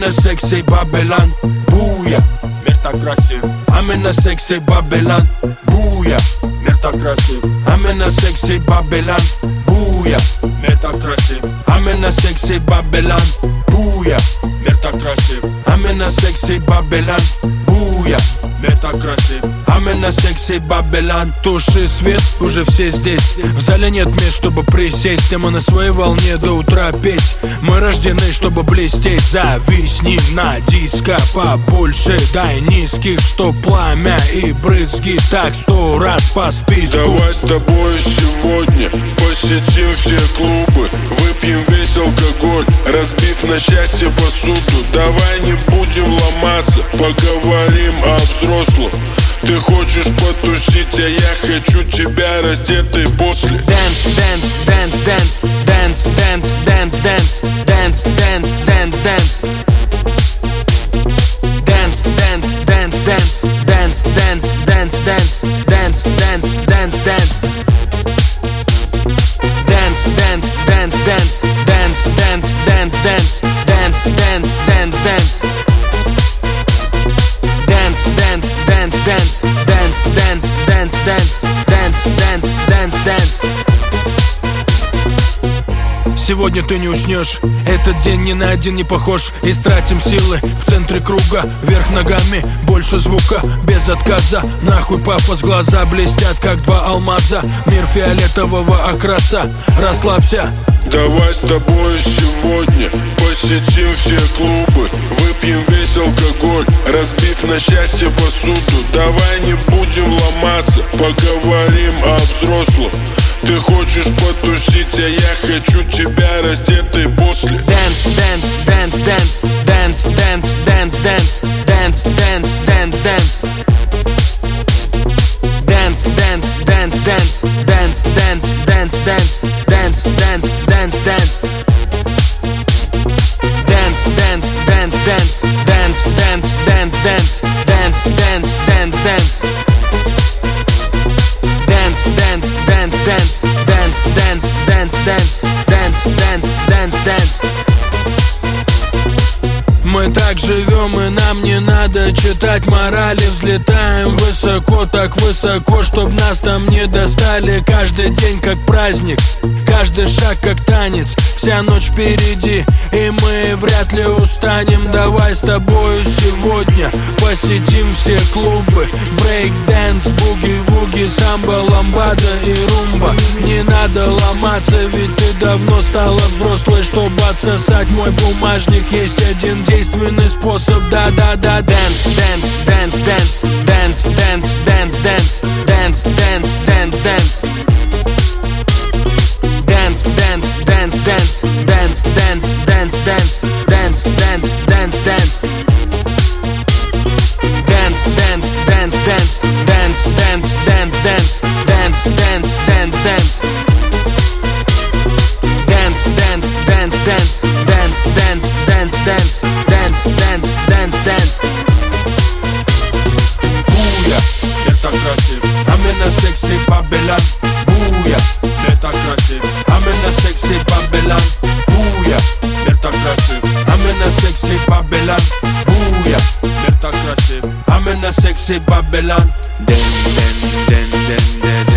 in a sexy Babylon. Буя, мир так красив. I'm in a sexy Babylon. Буя, мир так красив. I'm in a sexy Babylon. Буя, мир так красив. I'm in a sexy Babylon. Буя, мир так красив. I'm in a sexy Babylon. Буя, мир так красив. I'm in a sexy Babylon. Туши свет, уже все здесь. В зале нет мест, чтобы присесть. И мы на своей волне до утра петь. Мы рождены, чтобы блестеть. Зависни на диско побольше. Дай низких, что пламя и брызги. Так 100 раз по списку. Давай с тобой сегодня посетим все клубы. Выпьем весь алкоголь, разбив на счастье посуду. Давай не будем ломаться, поговорим о взрослых. Ты хочешь потусить, а я хочу тебя раздетой после. Dance, dance, dance, dance, dance, dance, dance, dance, dance, dance, dance, dance. Dance, dance, dance, dance, dance, dance, dance, dance, dance, dance, dance, dance. Dance, dance, dance, dance, dance, dance, dance, dance, dance, dance, dance, dance. Dance, dance, dance, dance, dance, dance, dance, dance, dance, dance, dance, dance. Сегодня ты не уснешь, этот день ни на один не похож. Истратим силы в центре круга, вверх ногами, больше звука, без отказа. Нахуй пафос, глаза блестят, как два алмаза. Мир фиолетового окраса, расслабься. Давай с тобой сегодня посетим все клубы. Выпьем весь алкоголь, разбив на счастье посуду. Давай не будем ломаться, поговорим о взрослых. Ты хочешь потусить, а я хочу тебя раздетой после. Dance, dance, dance, dance, dance, dance, dance, dance, dance, dance, dance, dance. Dance, dance, dance, dance, dance, dance, dance, dance, dance, dance, dance, dance. Dance, dance, dance, dance, dance, dance, dance, dance, dance, dance, dance, dance. Dance, dance, dance, dance, dance, dance, dance, dance, dance, dance, dance, dance. Мы так живем, и нам не надо читать морали. Взлетаем высоко, так высоко, чтоб нас там не достали. Каждый день как праздник, каждый шаг как танец. Вся ночь впереди, и мы вряд ли устанем. Давай с тобою сегодня посетим все клубы. Брейк-дэнс, буги-вуги, самбо, ламбада и румба. Не надо ломаться, ведь ты давно стала взрослой, чтобы отсосать мой бумажник. Есть один действенный способ, да-да-да. Dance, dance, dance, dance, dance, dance, dance, dance, dance, dance, dance, dance. Dance, dance, dance, dance, dance, dance, dance, dance, dance, dance, dance, dance. Dance, dance, dance, dance, dance, dance, dance, dance, dance, dance, dance, dance. Dance, dance, dance, dance, dance, dance, dance, dance, dance, dance, dance, dance. Буя, мир так красив. I'm in a sexy Babylon. Буя, мир так красив. I'm in a sexy Babylon. Буя, мир так красив. I'm in a sexy Babylon. Буя, мир так красив. I'm in a sexy Babylon. Den, den, den, den, den.